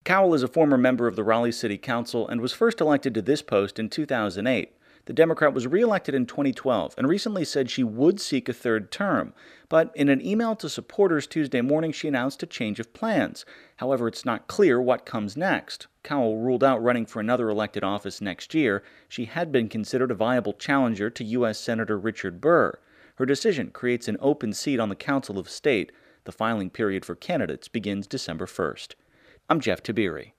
Cowell is a former member of the Raleigh City Council and was first elected to this post in 2008. The Democrat was re-elected in 2012 and recently said she would seek a third term. But in an email to supporters Tuesday morning, she announced a change of plans. However, it's not clear what comes next. Cowell ruled out running for another elected office next year. She had been considered a viable challenger to U.S. Senator Richard Burr. Her decision creates an open seat on the Council of State. The filing period for candidates begins December 1st. I'm Jeff Tiberi.